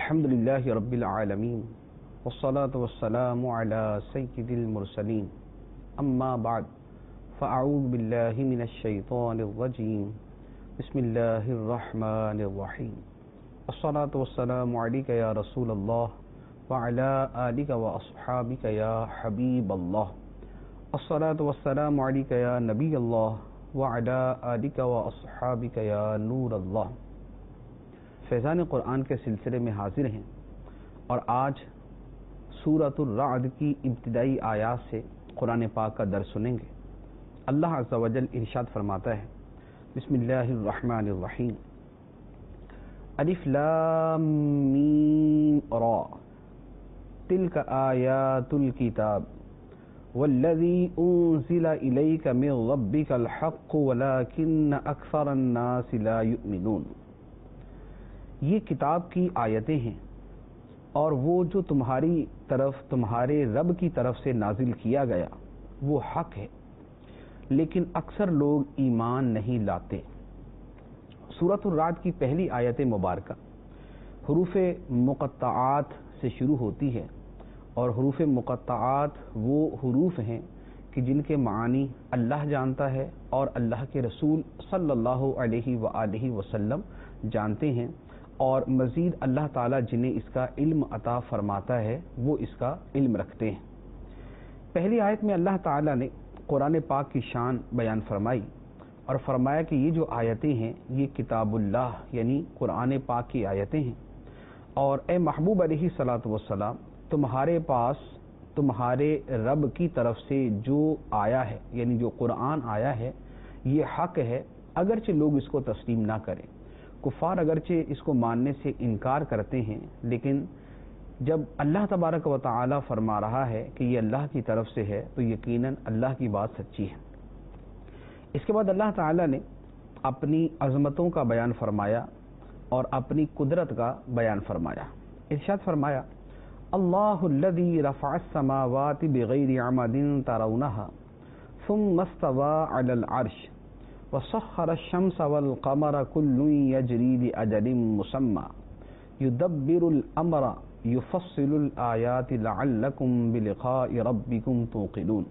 الحمد للہ رب العالمین والصلاة والسلام علی سید المرسلین اما بعد فاعوذ باللہ من الشیطان الرجیم بسم اللہ الرحمن الرحیم الصلاة والسلام علیک یا رسول اللہ وعلی آلک واصحابک یا حبیب اللہ الصلاة والسلام علیک یا نبی اللہ وعلی آلک واصحابک یا نور اللہ۔ فیضان قرآن کے سلسلے میں حاضر ہیں اور آج سورۃ الرعد کی ابتدائی آیات سے قرآن پاک کا درس سنیں گے۔ اللہ عز و جل ارشاد فرماتا ہے، بسم اللہ الرحمن الرحیم، الف لام میم را تلک آیات الکتاب والذی انزل الیک من ربک الحق ولکن اکثر الناس لا یؤمنون۔ یہ کتاب کی آیتیں ہیں اور وہ جو تمہاری طرف تمہارے رب کی طرف سے نازل کیا گیا وہ حق ہے، لیکن اکثر لوگ ایمان نہیں لاتے۔ سورۃ الرعد کی پہلی آیت مبارکہ حروف مقطعات سے شروع ہوتی ہے، اور حروف مقطعات وہ حروف ہیں کہ جن کے معانی اللہ جانتا ہے اور اللہ کے رسول صلی اللہ علیہ وآلہ وسلم جانتے ہیں، اور مزید اللہ تعالیٰ جنہیں اس کا علم عطا فرماتا ہے وہ اس کا علم رکھتے ہیں۔ پہلی آیت میں اللہ تعالیٰ نے قرآن پاک کی شان بیان فرمائی اور فرمایا کہ یہ جو آیتیں ہیں یہ کتاب اللہ یعنی قرآن پاک کی آیتیں ہیں، اور اے محبوب علیہ الصلاۃ والسلام تمہارے پاس تمہارے رب کی طرف سے جو آیا ہے یعنی جو قرآن آیا ہے یہ حق ہے، اگرچہ لوگ اس کو تسلیم نہ کریں۔ کفار اگرچہ اس کو ماننے سے انکار کرتے ہیں، لیکن جب اللہ تبارک و تعالی فرما رہا ہے کہ یہ اللہ کی طرف سے ہے تو یقیناً اللہ کی بات سچی ہے۔ اس کے بعد اللہ تعالی نے اپنی عظمتوں کا بیان فرمایا اور اپنی قدرت کا بیان فرمایا۔ ارشاد فرمایا، اللہ الذی رفع السماوات بغیر عمد ترونها ثم استوى علی العرش وسخر الشمس والقمر كل يجري لأجل مسمى يدبر الأمر يفصل الآيات لعلكم بلقاء ربكم توقنون۔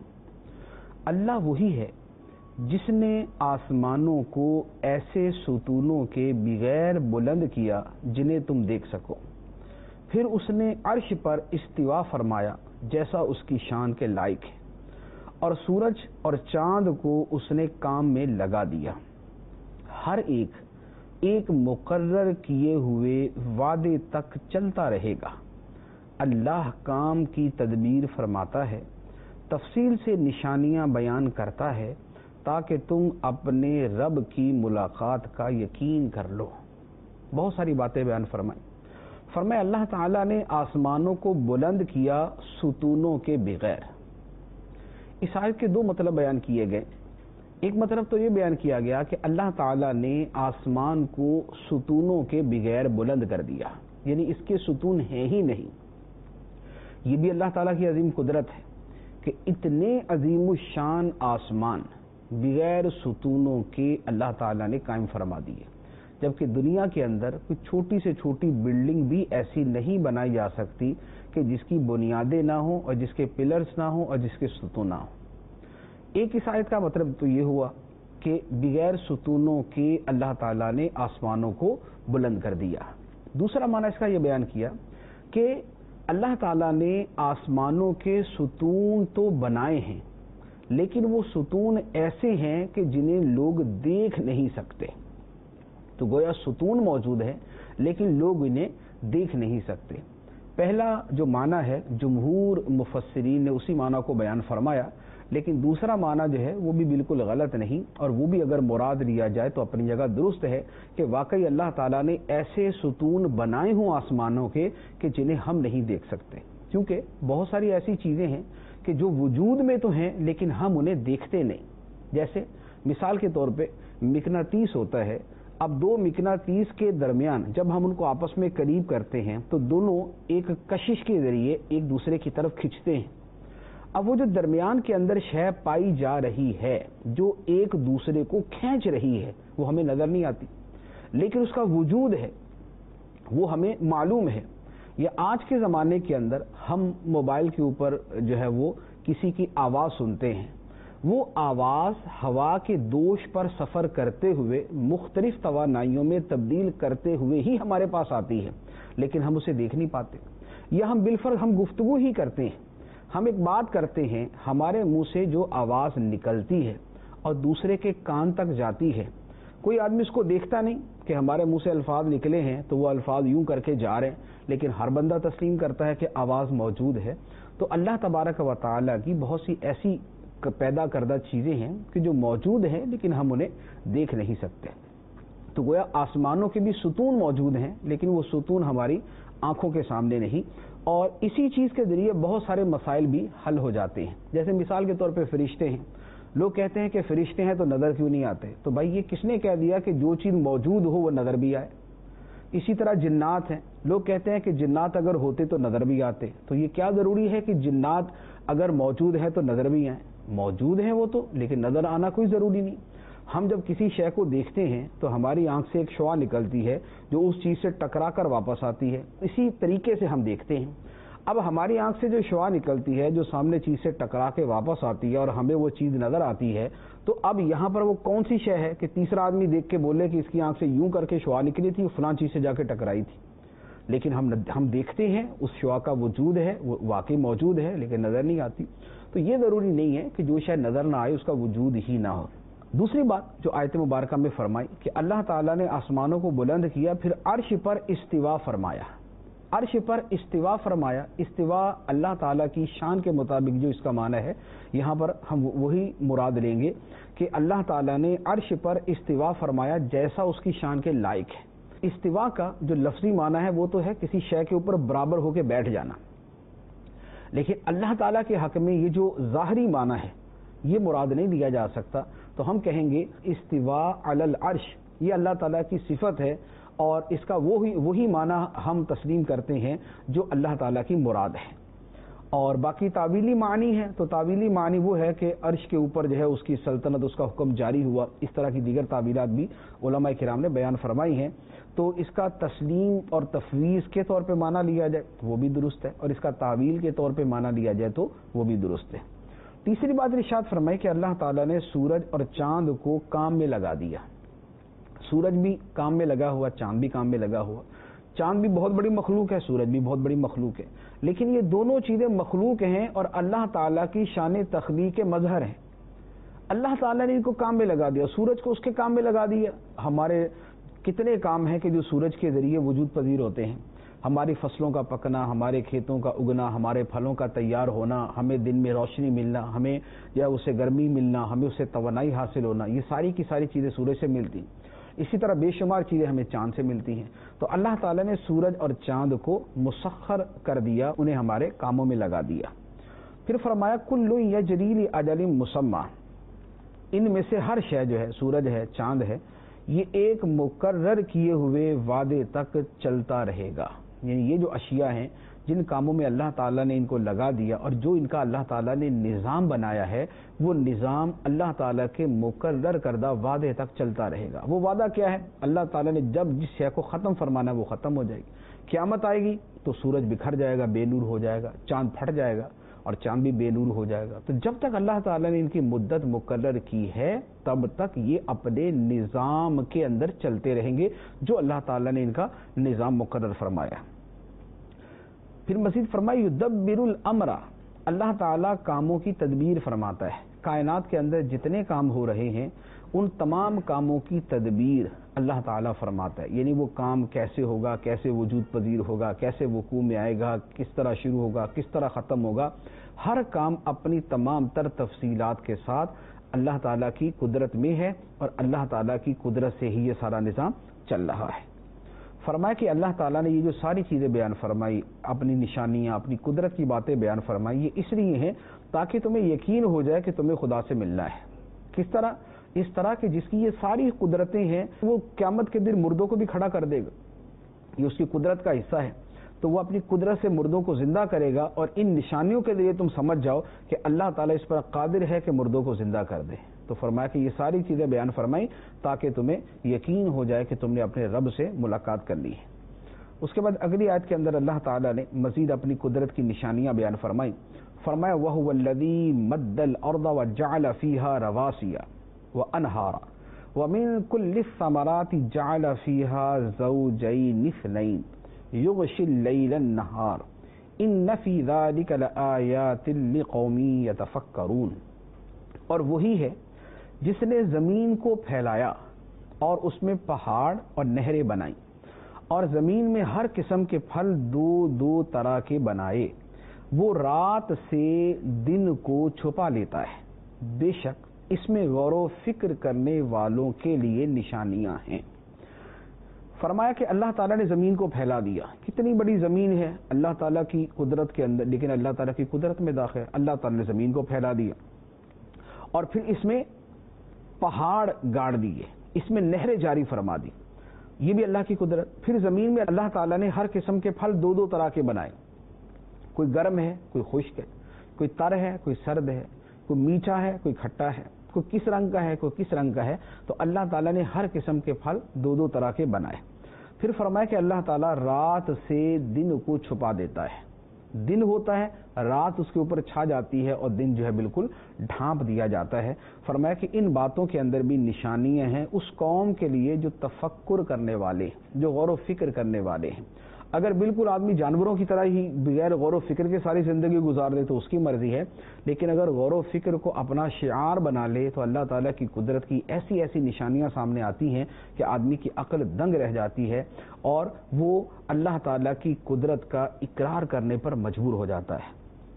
اللہ وہی ہے جس نے آسمانوں کو ایسے ستونوں کے بغیر بلند کیا جنہیں تم دیکھ سکو، پھر اس نے عرش پر استوا فرمایا جیسا اس کی شان کے لائق ہے، اور سورج اور چاند کو اس نے کام میں لگا دیا، ہر ایک مقرر کیے ہوئے وعدے تک چلتا رہے گا۔ اللہ کام کی تدبیر فرماتا ہے، تفصیل سے نشانیاں بیان کرتا ہے تاکہ تم اپنے رب کی ملاقات کا یقین کر لو۔ بہت ساری باتیں بیان فرمایا اللہ تعالیٰ نے آسمانوں کو بلند کیا ستونوں کے بغیر۔ اس آیت کے دو مطلب بیان کیے گئے۔ ایک مطلب تو یہ بیان کیا گیا کہ اللہ تعالیٰ نے آسمان کو ستونوں کے بغیر بلند کر دیا، یعنی اس کے ستون ہیں ہی نہیں۔ یہ بھی اللہ تعالیٰ کی عظیم قدرت ہے کہ اتنے عظیم الشان آسمان بغیر ستونوں کے اللہ تعالیٰ نے قائم فرما دیے، جبکہ دنیا کے اندر کوئی چھوٹی سے چھوٹی بلڈنگ بھی ایسی نہیں بنائی جا سکتی کہ جس کی بنیادیں نہ ہوں اور جس کے پلرز نہ ہوں اور جس کے ستون نہ ہوں۔ ایک اس آیت کا مطلب تو یہ ہوا کہ بغیر ستونوں کے اللہ تعالیٰ نے آسمانوں کو بلند کر دیا۔ دوسرا معنی اس کا یہ بیان کیا کہ اللہ تعالیٰ نے آسمانوں کے ستون تو بنائے ہیں، لیکن وہ ستون ایسے ہیں کہ جنہیں لوگ دیکھ نہیں سکتے۔ تو گویا ستون موجود ہے لیکن لوگ انہیں دیکھ نہیں سکتے۔ پہلا جو معنی ہے جمہور مفسرین نے اسی معنی کو بیان فرمایا، لیکن دوسرا معنی جو ہے وہ بھی بالکل غلط نہیں، اور وہ بھی اگر مراد لیا جائے تو اپنی جگہ درست ہے کہ واقعی اللہ تعالیٰ نے ایسے ستون بنائے ہوں آسمانوں کے کہ جنہیں ہم نہیں دیکھ سکتے، کیونکہ بہت ساری ایسی چیزیں ہیں کہ جو وجود میں تو ہیں لیکن ہم انہیں دیکھتے نہیں۔ جیسے مثال کے طور پہ مقناطیس ہوتا ہے، اب دو مقناطیس کے درمیان جب ہم ان کو آپس میں قریب کرتے ہیں تو دونوں ایک کشش کے ذریعے ایک دوسرے کی طرف کھنچتے ہیں۔ اب وہ جو درمیان کے اندر شے پائی جا رہی ہے جو ایک دوسرے کو کھینچ رہی ہے وہ ہمیں نظر نہیں آتی، لیکن اس کا وجود ہے، وہ ہمیں معلوم ہے۔ یا آج کے زمانے کے اندر ہم موبائل کے اوپر جو ہے وہ کسی کی آواز سنتے ہیں، وہ آواز ہوا کے دوش پر سفر کرتے ہوئے مختلف توانائیوں میں تبدیل کرتے ہوئے ہی ہمارے پاس آتی ہے، لیکن ہم اسے دیکھ نہیں پاتے، یا ہم بالفرض ہم گفتگو ہی کرتے ہیں، ہم ایک بات کرتے ہیں، ہمارے منہ سے جو آواز نکلتی ہے اور دوسرے کے کان تک جاتی ہے، کوئی آدمی اس کو دیکھتا نہیں کہ ہمارے منہ سے الفاظ نکلے ہیں تو وہ الفاظ یوں کر کے جا رہے ہیں، لیکن ہر بندہ تسلیم کرتا ہے کہ آواز موجود ہے۔ تو اللہ تبارک و تعالیٰ کی بہت سی ایسی پیدا کردہ چیزیں ہیں کہ جو موجود ہیں لیکن ہم انہیں دیکھ نہیں سکتے۔ تو گویا آسمانوں کے بھی ستون موجود ہیں لیکن وہ ستون ہماری آنکھوں کے سامنے نہیں، اور اسی چیز کے ذریعے بہت سارے مسائل بھی حل ہو جاتے ہیں۔ جیسے مثال کے طور پہ فرشتے ہیں، لوگ کہتے ہیں کہ فرشتے ہیں تو نظر کیوں نہیں آتے؟ تو بھائی یہ کس نے کہہ دیا کہ جو چیز موجود ہو وہ نظر بھی آئے؟ اسی طرح جنات ہیں، لوگ کہتے ہیں کہ جنات اگر ہوتے تو نظر بھی آتے، تو یہ کیا ضروری ہے کہ جنات اگر موجود ہیں تو نظر بھی آئیں؟ موجود ہیں وہ تو، لیکن نظر آنا کوئی ضروری نہیں۔ ہم جب کسی شے کو دیکھتے ہیں تو ہماری آنکھ سے ایک شعاع نکلتی ہے جو اس چیز سے ٹکرا کر واپس آتی ہے، اسی طریقے سے ہم دیکھتے ہیں۔ اب ہماری آنکھ سے جو شعاع نکلتی ہے جو سامنے چیز سے ٹکرا کے واپس آتی ہے اور ہمیں وہ چیز نظر آتی ہے، تو اب یہاں پر وہ کون سی شے ہے کہ تیسرا آدمی دیکھ کے بولے کہ اس کی آنکھ سے یوں کر کے شعاع نکلی تھی، فلاں چیز سے جا کے ٹکرائی تھی؟ لیکن ہم دیکھتے ہیں اس شعاع کا وجود ہے، وہ واقعی موجود ہے لیکن نظر نہیں آتی۔ تو یہ ضروری نہیں ہے کہ جو شے نظر نہ آئے اس کا وجود ہی نہ ہو۔ دوسری بات جو آیت مبارکہ میں فرمائی کہ اللہ تعالیٰ نے آسمانوں کو بلند کیا، پھر عرش پر استوا فرمایا۔ عرش پر استوا فرمایا، استوا اللہ تعالیٰ کی شان کے مطابق جو اس کا معنی ہے، یہاں پر ہم وہی مراد لیں گے کہ اللہ تعالیٰ نے عرش پر استوا فرمایا جیسا اس کی شان کے لائق ہے۔ استوا کا جو لفظی معنی ہے وہ تو ہے کسی شے کے اوپر برابر ہو کے بیٹھ جانا، لیکن اللہ تعالیٰ کے حق میں یہ جو ظاہری معنی ہے یہ مراد نہیں لیا جا سکتا، تو ہم کہیں گے استوا علی العرش، یہ اللہ تعالیٰ کی صفت ہے اور اس کا وہی معنی ہم تسلیم کرتے ہیں جو اللہ تعالیٰ کی مراد ہے۔ اور باقی تعویلی معنی ہے تو تعویلی معنی وہ ہے کہ عرش کے اوپر جو ہے اس کی سلطنت، اس کا حکم جاری ہوا، اس طرح کی دیگر تعبیرات بھی علماء کرام نے بیان فرمائی ہیں۔ تو اس کا تسلیم اور تفویض کے طور پہ معنی لیا جائے وہ بھی درست ہے، اور اس کا تعویل کے طور پہ معنی لیا جائے تو وہ بھی درست ہے۔ تیسری بات ارشاد فرمائی کہ اللہ تعالیٰ نے سورج اور چاند کو کام میں لگا دیا۔ سورج بھی کام میں لگا ہوا، چاند بھی کام میں لگا ہوا۔ چاند بھی بہت بڑی مخلوق ہے، سورج بھی بہت بڑی مخلوق ہے، لیکن یہ دونوں چیزیں مخلوق ہیں اور اللہ تعالیٰ کی شان تخلیق کے مظہر ہیں۔ اللہ تعالیٰ نے ان کو کام میں لگا دیا، سورج کو اس کے کام میں لگا دیا۔ ہمارے کتنے کام ہیں کہ جو سورج کے ذریعے وجود پذیر ہوتے ہیں، ہماری فصلوں کا پکنا، ہمارے کھیتوں کا اگنا، ہمارے پھلوں کا تیار ہونا، ہمیں دن میں روشنی ملنا، ہمیں یا اسے گرمی ملنا، ہمیں اسے توانائی حاصل ہونا، یہ ساری کی ساری چیزیں سورج سے ملتی ہیں۔ اسی طرح بے شمار چیزیں ہمیں چاند سے ملتی ہیں۔ تو اللہ تعالیٰ نے سورج اور چاند کو مسخر کر دیا، انہیں ہمارے کاموں میں لگا دیا۔ پھر فرمایا کل یجری لاجل مسمى، ان میں سے ہر شے جو ہے، سورج ہے، چاند ہے، یہ ایک مقرر کیے ہوئے وعدے تک چلتا رہے گا۔ یعنی یہ جو اشیاء ہیں جن کاموں میں اللہ تعالیٰ نے ان کو لگا دیا اور جو ان کا اللہ تعالیٰ نے نظام بنایا ہے، وہ نظام اللہ تعالیٰ کے مقرر کردہ وعدے تک چلتا رہے گا۔ وہ وعدہ کیا ہے؟ اللہ تعالیٰ نے جب جس شے کو ختم فرمانا ہے وہ ختم ہو جائے گی۔ قیامت آئے گی تو سورج بکھر جائے گا، بے نور ہو جائے گا، چاند پھٹ جائے گا اور چاند بھی بے نور ہو جائے گا۔ تو جب تک اللہ تعالیٰ نے ان کی مدت مقرر کی ہے تب تک یہ اپنے نظام کے اندر چلتے رہیں گے جو اللہ تعالیٰ نے ان کا نظام مقرر فرمایا۔ پھر مزید فرمایا یدبر الامر، اللہ تعالیٰ کاموں کی تدبیر فرماتا ہے۔ کائنات کے اندر جتنے کام ہو رہے ہیں ان تمام کاموں کی تدبیر اللہ تعالیٰ فرماتا ہے، یعنی وہ کام کیسے ہوگا، کیسے وجود پذیر ہوگا، کیسے وقوع میں آئے گا، کس طرح شروع ہوگا، کس طرح ختم ہوگا، ہر کام اپنی تمام تر تفصیلات کے ساتھ اللہ تعالیٰ کی قدرت میں ہے اور اللہ تعالیٰ کی قدرت سے ہی یہ سارا نظام چل رہا ہے۔ فرمایا کہ اللہ تعالیٰ نے یہ جو ساری چیزیں بیان فرمائی، اپنی نشانیاں، اپنی قدرت کی باتیں بیان فرمائی، یہ اس لیے ہیں تاکہ تمہیں یقین ہو جائے کہ تمہیں خدا سے ملنا ہے۔ کس طرح؟ اس طرح کہ جس کی یہ ساری قدرتیں ہیں وہ قیامت کے دن مردوں کو بھی کھڑا کر دے گا، یہ اس کی قدرت کا حصہ ہے، تو وہ اپنی قدرت سے مردوں کو زندہ کرے گا، اور ان نشانیوں کے ذریعے تم سمجھ جاؤ کہ اللہ تعالیٰ اس پر قادر ہے کہ مردوں کو زندہ کر دے۔ تو فرمایا کہ یہ ساری چیزیں بیان فرمائی تاکہ تمہیں یقین ہو جائے کہ تم نے اپنے رب سے ملاقات کر لی ہے۔ اس کے بعد اگلی آیت کے اندر اللہ تعالیٰ نے مزید اپنی قدرت کی نشانیاں بیان فرمائی. فرمایا وَهُوَ الَّذِي مَدَّ الْأَرْضَ وَجَعَلَ فِيهَا رَوَاسِيَ وَأَنْهَارًا وَمِن كُلِّ الثَّمَرَاتِ جَعَلَ فِيهَا زَوْجَيْنِ اثْنَيْنِ يُغْشِي اللَّيْلَ النَّهَارَ إِنَّ فِي ذَلِكَ لَآيَاتٍ لِقَوْمٍ يَتَفَكَّرُونَ. اور وہی ہے جس نے زمین کو پھیلایا اور اس میں پہاڑ اور نہریں بنائیں اور زمین میں ہر قسم کے پھل دو دو طرح کے بنائے. وہ رات سے دن کو چھپا لیتا ہے. بے شک اس میں غور و فکر کرنے والوں کے لیے نشانیاں ہیں. فرمایا کہ اللہ تعالیٰ نے زمین کو پھیلا دیا. کتنی بڑی زمین ہے اللہ تعالیٰ کی قدرت کے اندر، لیکن اللہ تعالیٰ کی قدرت میں داخل ہے. اللہ تعالیٰ نے زمین کو پھیلا دیا اور پھر اس میں پہاڑ گاڑ دیے، اس میں نہریں جاری فرما دی. یہ بھی اللہ کی قدرت. پھر زمین میں اللہ تعالیٰ نے ہر قسم کے پھل دو دو طرح کے بنائے. کوئی گرم ہے، کوئی خشک ہے، کوئی تر ہے، کوئی سرد ہے، کوئی میٹھا ہے، کوئی کھٹا ہے، کوئی کس رنگ کا ہے، کوئی کس رنگ کا ہے. تو اللہ تعالیٰ نے ہر قسم کے پھل دو دو طرح کے بنائے. پھر فرمایا کہ اللہ تعالیٰ رات سے دن کو چھپا دیتا ہے. دن ہوتا ہے، رات اس کے اوپر چھا جاتی ہے اور دن جو ہے بالکل ڈھانپ دیا جاتا ہے. فرمایا کہ ان باتوں کے اندر بھی نشانیاں ہیں اس قوم کے لیے جو تفکر کرنے والے، جو غور و فکر کرنے والے ہیں. اگر بالکل آدمی جانوروں کی طرح ہی بغیر غور و فکر کے ساری زندگی گزار لے تو اس کی مرضی ہے، لیکن اگر غور و فکر کو اپنا شعار بنا لے تو اللہ تعالیٰ کی قدرت کی ایسی ایسی نشانیاں سامنے آتی ہیں کہ آدمی کی عقل دنگ رہ جاتی ہے اور وہ اللہ تعالیٰ کی قدرت کا اقرار کرنے پر مجبور ہو جاتا ہے.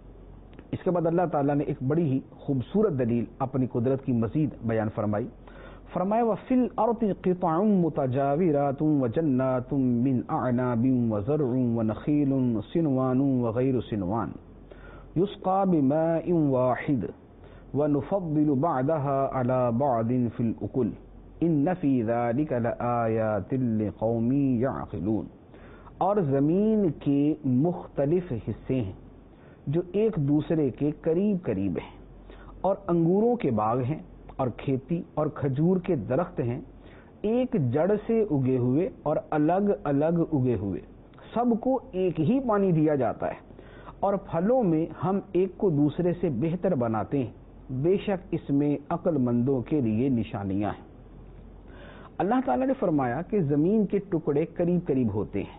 اس کے بعد اللہ تعالیٰ نے ایک بڑی ہی خوبصورت دلیل اپنی قدرت کی مزید بیان فرمائی. فرمایا وَفِي الْأَرْضِ قِطَعٌ مُتَجَاوِرَاتٌ وَجَنَّاتٌ مِّنْ أَعْنَابٍ وَزَرْعٌ وَنَخِيلٌ صِنْوَانٌ وَغَيْرُ صِنْوَانٍ يُسْقَىٰ بِمَاءٍ وَاحِدٍ وَنُفَضِّلُ بَعْضَهَا عَلَىٰ بَعْضٍ فِي الْأُكُلِ إِنَّ فِي ذَلِكَ لَآيَاتٍ لِقَوْمٍ يَعْقِلُونَ. اور زمین کے مختلف حصے ہیں جو ایک دوسرے کے قریب قریب ہیں، اور انگوروں کے باغ ہیں اور کھیتی اور کھجور کے درخت ہیں، ایک جڑ سے اگے ہوئے اور الگ الگ اگے ہوئے. سب کو ایک ہی پانی دیا جاتا ہے اور پھلوں میں ہم ایک کو دوسرے سے بہتر بناتے ہیں. بے شک اس میں عقل مندوں کے لیے نشانیاں ہیں. اللہ تعالیٰ نے فرمایا کہ زمین کے ٹکڑے قریب قریب ہوتے ہیں.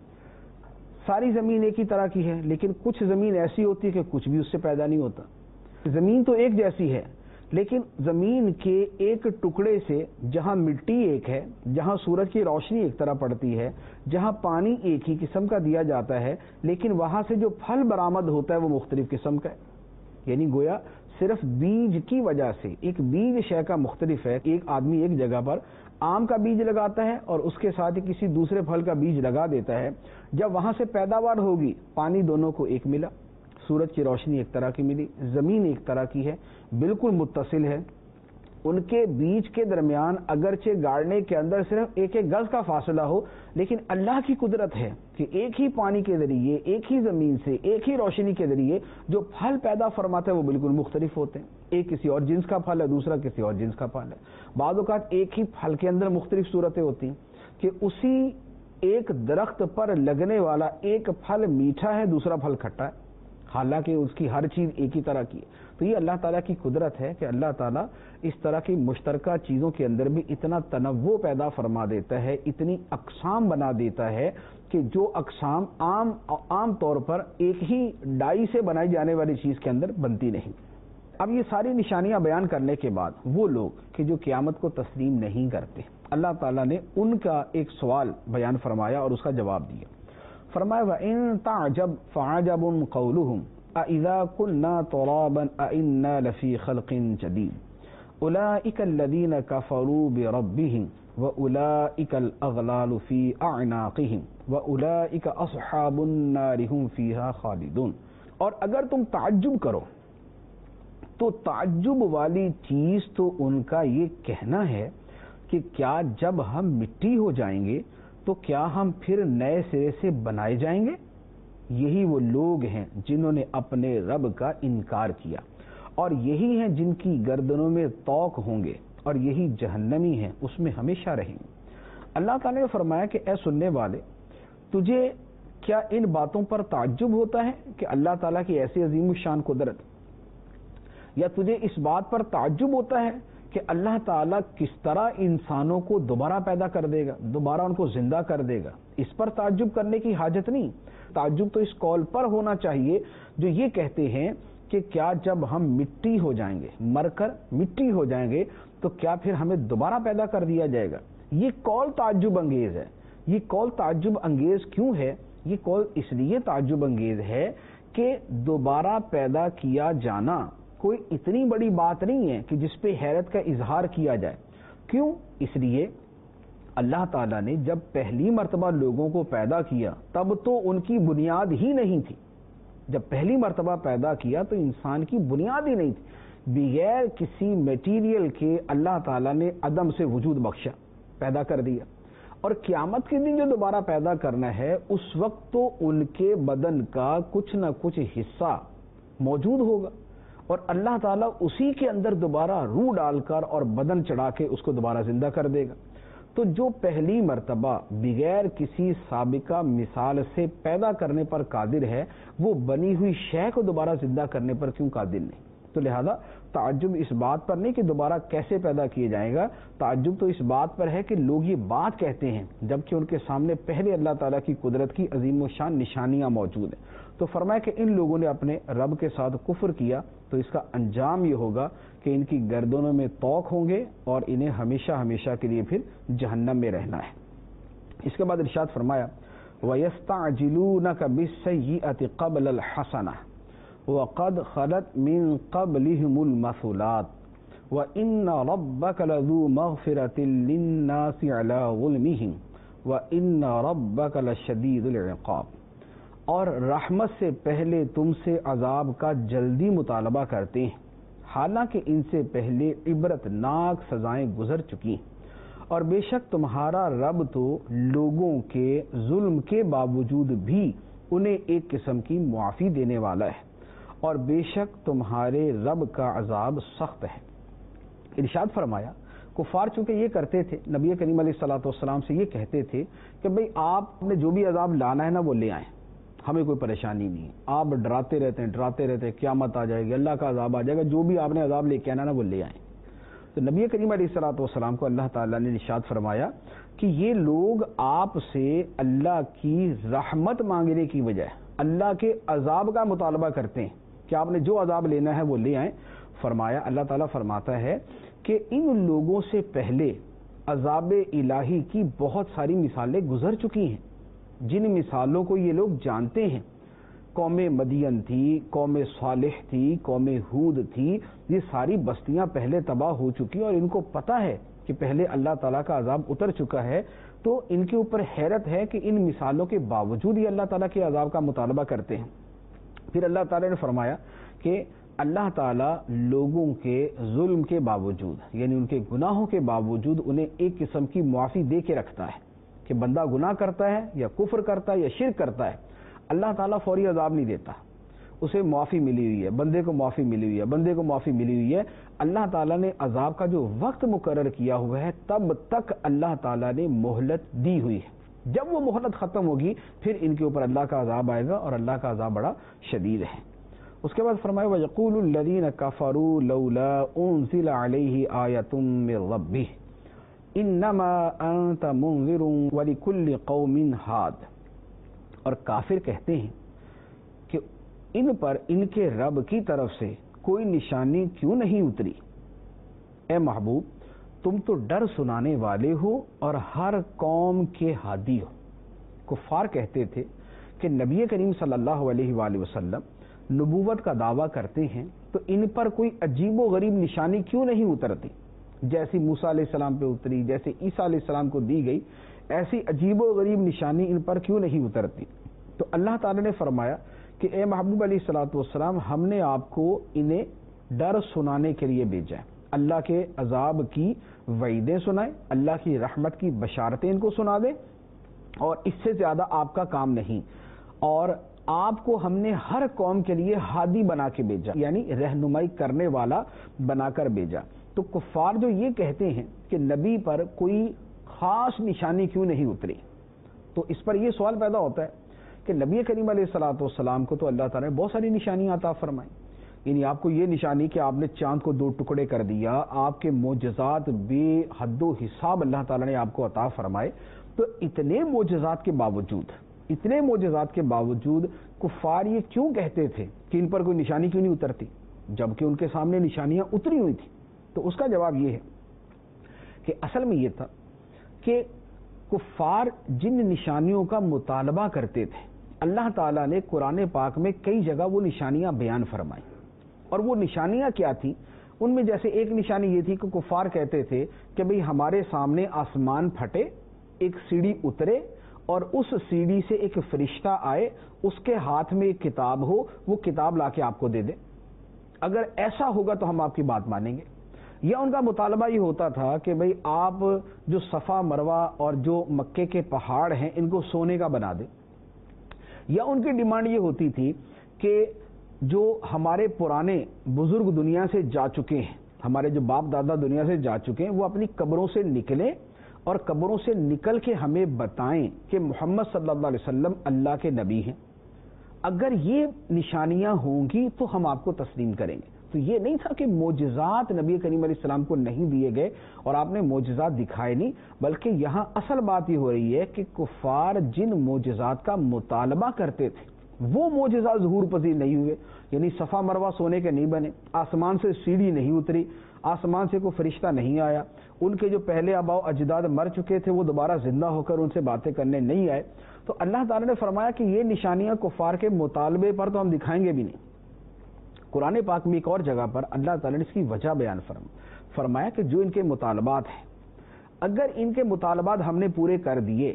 ساری زمین ایک ہی طرح کی ہے، لیکن کچھ زمین ایسی ہوتی ہے کہ کچھ بھی اس سے پیدا نہیں ہوتا. زمین تو ایک جیسی ہے، لیکن زمین کے ایک ٹکڑے سے جہاں مٹی ایک ہے، جہاں سورج کی روشنی ایک طرح پڑتی ہے، جہاں پانی ایک ہی قسم کا دیا جاتا ہے، لیکن وہاں سے جو پھل برآمد ہوتا ہے وہ مختلف قسم کا ہے. یعنی گویا صرف بیج کی وجہ سے ایک بیج شے کا مختلف ہے. ایک آدمی ایک جگہ پر آم کا بیج لگاتا ہے اور اس کے ساتھ ہی کسی دوسرے پھل کا بیج لگا دیتا ہے. جب وہاں سے پیداوار ہوگی، پانی دونوں کو ایک ملا، سورج کی روشنی ایک طرح کی ملی، زمین ایک طرح کی ہے، بالکل متصل ہے. ان کے بیج کے درمیان اگرچہ گاڑنے کے اندر صرف ایک ایک گز کا فاصلہ ہو، لیکن اللہ کی قدرت ہے کہ ایک ہی پانی کے ذریعے، ایک ہی زمین سے، ایک ہی روشنی کے ذریعے جو پھل پیدا فرماتا ہے وہ بالکل مختلف ہوتے ہیں. ایک کسی اور جنس کا پھل ہے، دوسرا کسی اور جنس کا پھل ہے. بعض اوقات ایک ہی پھل کے اندر مختلف صورتیں ہوتی ہیں کہ اسی ایک درخت پر لگنے والا ایک پھل میٹھا ہے، دوسرا پھل کھٹا ہے، حالانکہ اس کی ہر چیز ایک ہی طرح کی ہے. تو یہ اللہ تعالیٰ کی قدرت ہے کہ اللہ تعالیٰ اس طرح کی مشترکہ چیزوں کے اندر بھی اتنا تنوع پیدا فرما دیتا ہے، اتنی اقسام بنا دیتا ہے کہ جو اقسام عام طور پر ایک ہی ڈائی سے بنائی جانے والی چیز کے اندر بنتی نہیں. اب یہ ساری نشانیاں بیان کرنے کے بعد وہ لوگ کہ جو قیامت کو تسلیم نہیں کرتے، اللہ تعالیٰ نے ان کا ایک سوال بیان فرمایا اور اس کا جواب دیا. فرمایا وَإِن تَعْجَبْ فَعَجَبٌ قَوْلُهُمْ أَإِذَا كُنَّا تُرَابًا أَإِنَّا لَفِي خَلْقٍ جَدِيدٍ أُولَئِكَ الَّذِينَ كَفَرُوا بِرَبِّهِمْ وَأُولَئِكَ الْأَغْلَالُ فِي أَعْنَاقِهِمْ وَأُولَئِكَ أَصْحَابُ النَّارِ هُمْ فِيهَا خَالِدُونَ. اور اگر تم تعجب کرو تو تعجب والی چیز تو ان کا یہ کہنا ہے کہ کیا جب ہم مٹی ہو جائیں گے تو کیا ہم پھر نئے سرے سے بنائے جائیں گے؟ یہی وہ لوگ ہیں جنہوں نے اپنے رب کا انکار کیا، اور یہی ہیں جن کی گردنوں میں طوق ہوں گے، اور یہی جہنمی ہیں، اس میں ہمیشہ رہیں گے. اللہ تعالیٰ نے فرمایا کہ اے سننے والے، تجھے کیا ان باتوں پر تعجب ہوتا ہے کہ اللہ تعالیٰ کی ایسی عظیم الشان قدرت، یا تجھے اس بات پر تعجب ہوتا ہے کہ اللہ تعالیٰ کس طرح انسانوں کو دوبارہ پیدا کر دے گا، دوبارہ ان کو زندہ کر دے گا؟ اس پر تعجب کرنے کی حاجت نہیں. تعجب تو اس قول پر ہونا چاہیے جو یہ کہتے ہیں کہ کیا جب ہم مٹی ہو جائیں گے، مر کر مٹی ہو جائیں گے، تو کیا پھر ہمیں دوبارہ پیدا کر دیا جائے گا؟ یہ قول تعجب انگیز ہے. یہ قول تعجب انگیز کیوں ہے؟ یہ قول اس لیے تعجب انگیز ہے کہ دوبارہ پیدا کیا جانا کوئی اتنی بڑی بات نہیں ہے کہ جس پہ حیرت کا اظہار کیا جائے. کیوں؟ اس لیے اللہ تعالیٰ نے جب پہلی مرتبہ لوگوں کو پیدا کیا تب تو ان کی بنیاد ہی نہیں تھی. جب پہلی مرتبہ پیدا کیا تو انسان کی بنیاد ہی نہیں تھی. بغیر کسی میٹیریل کے اللہ تعالیٰ نے عدم سے وجود بخشا، پیدا کر دیا. اور قیامت کے دن جو دوبارہ پیدا کرنا ہے اس وقت تو ان کے بدن کا کچھ نہ کچھ حصہ موجود ہوگا، اور اللہ تعالیٰ اسی کے اندر دوبارہ روح ڈال کر اور بدن چڑھا کے اس کو دوبارہ زندہ کر دے گا. تو جو پہلی مرتبہ بغیر کسی سابقہ مثال سے پیدا کرنے پر قادر ہے، وہ بنی ہوئی شے کو دوبارہ زندہ کرنے پر کیوں قادر نہیں؟ تو لہذا تعجب اس بات پر نہیں کہ دوبارہ کیسے پیدا کیے جائے گا، تعجب تو اس بات پر ہے کہ لوگ یہ بات کہتے ہیں جبکہ ان کے سامنے پہلے اللہ تعالیٰ کی قدرت کی عظیم و شان نشانیاں موجود ہیں. تو فرمایا کہ ان لوگوں نے اپنے رب کے ساتھ کفر کیا تو اس کا انجام یہ ہوگا کہ ان کی گردنوں میں طوق ہوں گے اور انہیں ہمیشہ ہمیشہ کے لیے پھر جہنم میں رہنا ہے. اس کے بعد ارشاد فرمایا وَيَسْتَعْجِلُونَكَ بِالسَّيِّئَةِ قَبْلَ الْحَسَنَةِ وَقَدْ خَلَتْ مِن قَبْلِهِمُ الْمَثُلَاتُ وَإِنَّ رَبَّكَ لَذُو مَغْفِرَةٍ لِلنَّاسِ عَلَى ظُلْمِهِمْ وَإِنَّ رَبَّكَ لَشَدِيدُ الْعِقَابِ. اور رحمت سے پہلے تم سے عذاب کا جلدی مطالبہ کرتے ہیں، حالانکہ ان سے پہلے عبرت ناک سزائیں گزر چکی ہیں. اور بے شک تمہارا رب تو لوگوں کے ظلم کے باوجود بھی انہیں ایک قسم کی معافی دینے والا ہے، اور بے شک تمہارے رب کا عذاب سخت ہے. ارشاد فرمایا کفار چونکہ یہ کرتے تھے، نبی کریم علیہ الصلوۃ والسلام سے یہ کہتے تھے کہ بھئی آپ نے جو بھی عذاب لانا ہے نا وہ لے آئیں، ہمیں کوئی پریشانی نہیں ہے. آپ ڈراتے رہتے ہیں قیامت آ جائے گی، اللہ کا عذاب آ جائے گا، جو بھی آپ نے عذاب لے کے آنا نا وہ لے آئیں. تو نبی کریم علیہ الصلوۃ والسلام کو اللہ تعالیٰ نے ارشاد فرمایا کہ یہ لوگ آپ سے اللہ کی رحمت مانگنے کی بجائے اللہ کے عذاب کا مطالبہ کرتے ہیں کہ آپ نے جو عذاب لینا ہے وہ لے آئیں. فرمایا اللہ تعالیٰ فرماتا ہے کہ ان لوگوں سے پہلے عذاب الہی کی بہت ساری مثالیں گزر چکی ہیں، جن مثالوں کو یہ لوگ جانتے ہیں. قوم مدین تھی، قوم صالح تھی، قوم ہود تھی، یہ ساری بستیاں پہلے تباہ ہو چکی اور ان کو پتہ ہے کہ پہلے اللہ تعالیٰ کا عذاب اتر چکا ہے. تو ان کے اوپر حیرت ہے کہ ان مثالوں کے باوجود یہ اللہ تعالیٰ کے عذاب کا مطالبہ کرتے ہیں. پھر اللہ تعالیٰ نے فرمایا کہ اللہ تعالیٰ لوگوں کے ظلم کے باوجود، یعنی ان کے گناہوں کے باوجود انہیں ایک قسم کی معافی دے کے رکھتا ہے کہ بندہ گناہ کرتا ہے یا کفر کرتا ہے یا شرک کرتا ہے، اللہ تعالیٰ فوری عذاب نہیں دیتا، اسے معافی ملی ہوئی ہے، بندے کو معافی ملی ہوئی ہے. اللہ تعالیٰ نے عذاب کا جو وقت مقرر کیا ہوا ہے تب تک اللہ تعالیٰ نے مہلت دی ہوئی ہے. جب وہ مہلت ختم ہوگی پھر ان کے اوپر اللہ کا عذاب آئے گا اور اللہ کا عذاب بڑا شدید ہے. اس کے بعد فرمایا وَيَقُولُ الَّذِينَ كَفَرُوا لَوْلَا أُنزِلَ عَلَيْهِ آيَةٌ مِّن رَّبِّهِ إِنَّمَا أَنتَ مُنذِرٌ وَلِكُلِّ قَوْمٍ هَادٍ. اور کافر کہتے ہیں کہ ان پر ان کے رب کی طرف سے کوئی نشانی کیوں نہیں اتری؟ اے محبوب تم تو ڈر سنانے والے ہو اور ہر قوم کے ہادی ہو. کفار کہتے تھے کہ نبی کریم صلی اللہ علیہ وآلہ وسلم نبوت کا دعویٰ کرتے ہیں تو ان پر کوئی عجیب و غریب نشانی کیوں نہیں اترتی؟ جیسی موسیٰ علیہ السلام پہ اتری، جیسے عیسیٰ علیہ السلام کو دی گئی، ایسی عجیب و غریب نشانی ان پر کیوں نہیں اترتی؟ تو اللہ تعالی نے فرمایا کہ اے محبوب علیہ الصلوۃ والسلام ہم نے آپ کو انہیں ڈر سنانے کے لیے بھیجا ہے. اللہ کے عذاب کی وعیدیں سنائیں، اللہ کی رحمت کی بشارتیں ان کو سنا دیں، اور اس سے زیادہ آپ کا کام نہیں. اور آپ کو ہم نے ہر قوم کے لیے ہادی بنا کے بھیجا، یعنی رہنمائی کرنے والا بنا کر بھیجا. تو کفار جو یہ کہتے ہیں کہ نبی پر کوئی خاص نشانی کیوں نہیں اتری، تو اس پر یہ سوال پیدا ہوتا ہے کہ نبی کریم علیہ الصلوۃ والسلام کو تو اللہ تعالیٰ نے بہت ساری نشانیاں عطا فرمائیں، یعنی آپ کو یہ نشانی کہ آپ نے چاند کو 2 ٹکڑے کر دیا، آپ کے معجزات بے حد و حساب اللہ تعالیٰ نے آپ کو عطا فرمائے، تو اتنے معجزات کے باوجود کفار یہ کیوں کہتے تھے کہ ان پر کوئی نشانی کیوں نہیں اترتی، جبکہ ان کے سامنے نشانیاں اتری ہوئی تھیں؟ تو اس کا جواب یہ ہے کہ اصل میں یہ تھا کہ کفار جن نشانیوں کا مطالبہ کرتے تھے، اللہ تعالیٰ نے قرآن پاک میں کئی جگہ وہ نشانیاں بیان فرمائیں، اور وہ نشانیاں کیا تھیں؟ ان میں جیسے ایک نشانی یہ تھی کہ کفار کہتے تھے کہ بھئی ہمارے سامنے آسمان پھٹے، ایک سیڑھی اترے، اور اس سیڑھی سے ایک فرشتہ آئے، اس کے ہاتھ میں ایک کتاب ہو، وہ کتاب لا کے آپ کو دے دے، اگر ایسا ہوگا تو ہم آپ کی بات مانیں گے۔ یا ان کا مطالبہ یہ ہوتا تھا کہ بھئی آپ جو صفا مروہ اور جو مکے کے پہاڑ ہیں ان کو سونے کا بنا دیں۔ یا ان کی ڈیمانڈ یہ ہوتی تھی کہ جو ہمارے پرانے بزرگ دنیا سے جا چکے ہیں، ہمارے جو باپ دادا دنیا سے جا چکے ہیں، وہ اپنی قبروں سے نکلیں اور قبروں سے نکل کے ہمیں بتائیں کہ محمد صلی اللہ علیہ وسلم اللہ کے نبی ہیں، اگر یہ نشانیاں ہوں گی تو ہم آپ کو تسلیم کریں گے۔ تو یہ نہیں تھا کہ معجزات نبی کریم علیہ السلام کو نہیں دیے گئے اور آپ نے معجزات دکھائے نہیں، بلکہ یہاں اصل بات یہ ہو رہی ہے کہ کفار جن معجزات کا مطالبہ کرتے تھے وہ معجزات ظہور پذیر نہیں ہوئے، یعنی صفا مروہ سونے کے نہیں بنے، آسمان سے سیڑھی نہیں اتری، آسمان سے کوئی فرشتہ نہیں آیا، ان کے جو پہلے آباء و اجداد مر چکے تھے وہ دوبارہ زندہ ہو کر ان سے باتیں کرنے نہیں آئے۔ تو اللہ تعالیٰ نے فرمایا کہ یہ نشانیاں کفار کے مطالبے پر تو ہم دکھائیں گے بھی نہیں۔ قرآن پاک میں ایک اور جگہ پر اللہ تعالیٰ نے اس کی وجہ بیان فرمایا کہ جو ان کے مطالبات ہیں، اگر ان کے مطالبات ہم نے پورے کر دیے،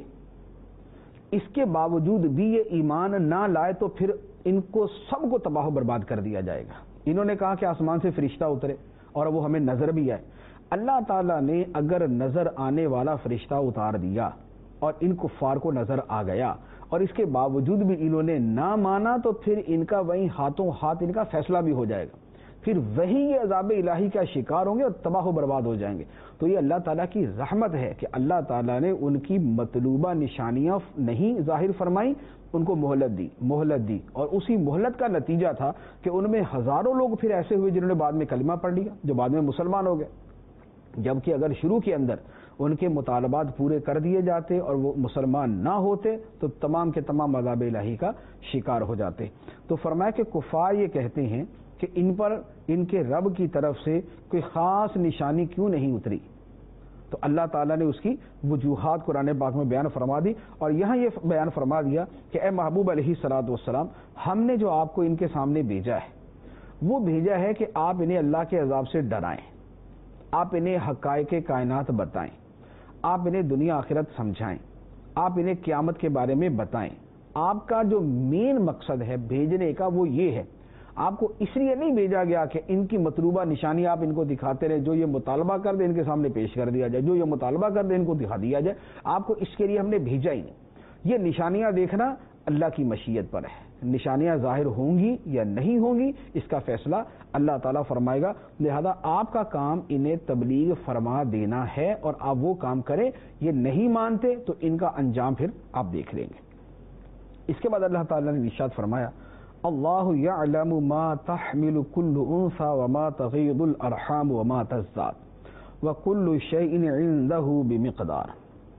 اس کے باوجود بھی یہ ایمان نہ لائے تو پھر ان کو سب کو تباہ و برباد کر دیا جائے گا۔ انہوں نے کہا کہ آسمان سے فرشتہ اترے اور وہ ہمیں نظر بھی آئے، اللہ تعالیٰ نے اگر نظر آنے والا فرشتہ اتار دیا اور ان کفار کو نظر آ گیا اور اس کے باوجود بھی انہوں نے نہ مانا، تو پھر ان کا وہیں ہاتھوں ہاتھ ان کا فیصلہ بھی ہو جائے گا، پھر وہی یہ عذاب الہی کا شکار ہوں گے اور تباہ و برباد ہو جائیں گے۔ تو یہ اللہ تعالیٰ کی رحمت ہے کہ اللہ تعالیٰ نے ان کی مطلوبہ نشانیاں نہیں ظاہر فرمائی، ان کو مہلت دی، اور اسی مہلت کا نتیجہ تھا کہ ان میں ہزاروں لوگ پھر ایسے ہوئے جنہوں نے بعد میں کلمہ پڑھ لیا، جو بعد میں مسلمان ہو گئے، جبکہ اگر شروع کے اندر ان کے مطالبات پورے کر دیے جاتے اور وہ مسلمان نہ ہوتے تو تمام کے تمام عذاب الہی کا شکار ہو جاتے۔ تو فرمایا کہ کفار یہ کہتے ہیں کہ ان پر ان کے رب کی طرف سے کوئی خاص نشانی کیوں نہیں اتری، تو اللہ تعالیٰ نے اس کی وجوہات قرآن پاک میں بیان فرما دی، اور یہاں یہ بیان فرما دیا کہ اے محبوب علیہ الصلوۃ والسلام، ہم نے جو آپ کو ان کے سامنے بھیجا ہے وہ بھیجا ہے کہ آپ انہیں اللہ کے عذاب سے ڈرائیں، آپ انہیں حقائق کائنات بتائیں، آپ انہیں دنیا آخرت سمجھائیں، آپ انہیں قیامت کے بارے میں بتائیں۔ آپ کا جو مین مقصد ہے بھیجنے کا وہ یہ ہے، آپ کو اس لیے نہیں بھیجا گیا کہ ان کی مطلوبہ نشانی آپ ان کو دکھاتے رہے، جو یہ مطالبہ کر دے ان کے سامنے پیش کر دیا جائے، جو یہ مطالبہ کر دے ان کو دکھا دیا جائے، آپ کو اس کے لیے ہم نے بھیجا ہی نہیں۔ یہ نشانیاں دیکھنا اللہ کی مشیت پر ہے، نشانیاں ظاہر ہوں گی یا نہیں ہوں گی اس کا فیصلہ اللہ تعالیٰ فرمائے گا، لہذا آپ کا کام انہیں تبلیغ فرما دینا ہے اور آپ وہ کام کریں، یہ نہیں مانتے تو ان کا انجام پھر آپ دیکھ لیں گے۔ اس کے بعد اللہ تعالیٰ نے ارشاد فرمایا، اللہ یعلم ما تحمل كل انثى وما تغیض الارحام وما تزداد وكل شیء عنده بمقدار۔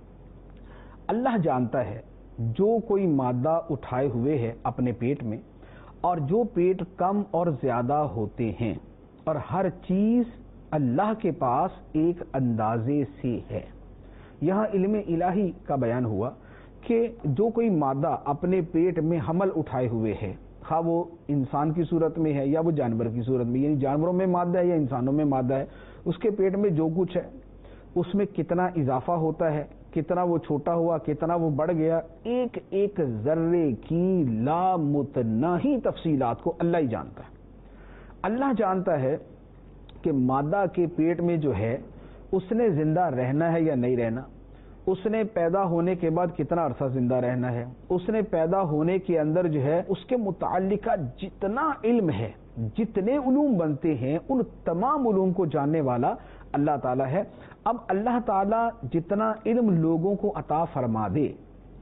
اللہ جانتا ہے جو کوئی مادہ اٹھائے ہوئے ہے اپنے پیٹ میں، اور جو پیٹ کم اور زیادہ ہوتے ہیں، اور ہر چیز اللہ کے پاس ایک اندازے سے ہے۔ یہاں علم الہی کا بیان ہوا کہ جو کوئی مادہ اپنے پیٹ میں حمل اٹھائے ہوئے ہے، خواہ وہ انسان کی صورت میں ہے یا وہ جانور کی صورت میں، یعنی جانوروں میں مادہ ہے یا انسانوں میں مادہ ہے، اس کے پیٹ میں جو کچھ ہے اس میں کتنا اضافہ ہوتا ہے، کتنا وہ چھوٹا ہوا، کتنا وہ بڑھ گیا، ایک ایک ذرے کی لامتناہی تفصیلات کو اللہ ہی جانتا ہے۔ اللہ جانتا ہے کہ مادہ کے پیٹ میں جو ہے اس نے زندہ رہنا ہے یا نہیں رہنا، اس نے پیدا ہونے کے بعد کتنا عرصہ زندہ رہنا ہے، اس نے پیدا ہونے کے اندر جو ہے اس کے متعلقہ جتنا علم ہے، جتنے علوم بنتے ہیں ان تمام علوم کو جاننے والا اللہ تعالیٰ ہے۔ اب اللہ تعالیٰ جتنا علم لوگوں کو عطا فرما دے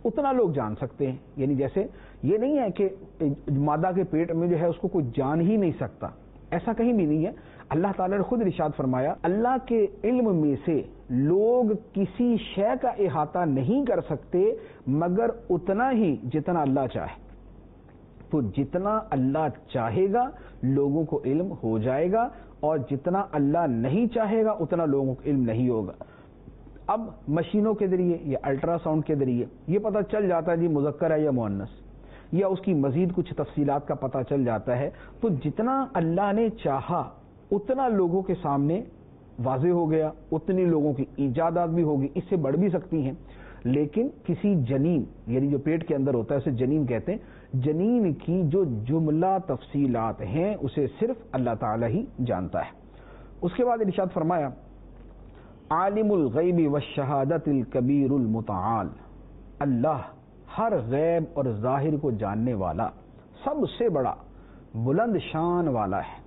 اتنا لوگ جان سکتے ہیں. یعنی جیسے یہ نہیں ہے کہ مادہ کے پیٹ میں جو ہے اس کو کوئی جان ہی نہیں سکتا، ایسا کہیں بھی نہیں ہے. اللہ تعالیٰ نے خود ارشاد فرمایا اللہ کے علم میں سے لوگ کسی شے کا احاطہ نہیں کر سکتے مگر اتنا ہی جتنا اللہ چاہے. تو جتنا اللہ چاہے گا لوگوں کو علم ہو جائے گا، اور جتنا اللہ نہیں چاہے گا اتنا لوگوں کو علم نہیں ہوگا. اب مشینوں کے ذریعے یا الٹرا ساؤنڈ کے ذریعے یہ پتہ چل جاتا ہے جی مذکر ہے یا مؤنث، یا اس کی مزید کچھ تفصیلات کا پتہ چل جاتا ہے. تو جتنا اللہ نے چاہا اتنا لوگوں کے سامنے واضح ہو گیا، اتنی لوگوں کی ایجادات بھی ہوگی، اس سے بڑھ بھی سکتی ہیں. لیکن کسی جنین یعنی جو پیٹ کے اندر ہوتا ہے اسے جنین کہتے ہیں، جنین کی جو جملہ تفصیلات ہیں اسے صرف اللہ تعالی ہی جانتا ہے. اس کے بعد ارشاد فرمایا عالم الغیب والشہادت الکبیر المتعال، اللہ ہر غیب اور ظاہر کو جاننے والا، سب سے بڑا، بلند شان والا ہے.